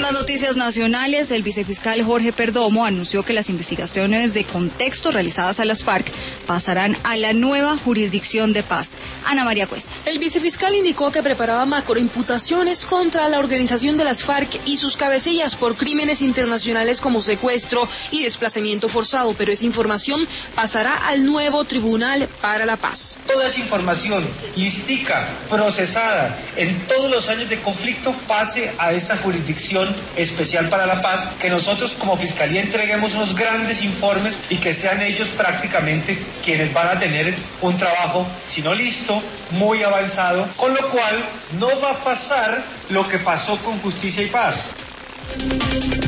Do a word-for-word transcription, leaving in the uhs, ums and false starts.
más noticias nacionales, el vicefiscal Jorge Perdomo anunció que las investigaciones de contexto realizadas a las FARC pasarán a la nueva jurisdicción de paz. Ana María Cuesta. El vicefiscal indicó que preparaba macroimputaciones contra la organización de las FARC y sus cabecillas por crímenes internacionales como secuestro y desplazamiento forzado, pero esa información pasará al nuevo Tribunal para la Paz. Toda esa información listica, procesada en todos los años de conflicto, pase a esa jurisdicción especial para la paz, que nosotros como Fiscalía entreguemos unos grandes informes y que sean ellos prácticamente quienes van a tener un trabajo, si no listo, muy avanzado, con lo cual no va a pasar lo que pasó con Justicia y Paz.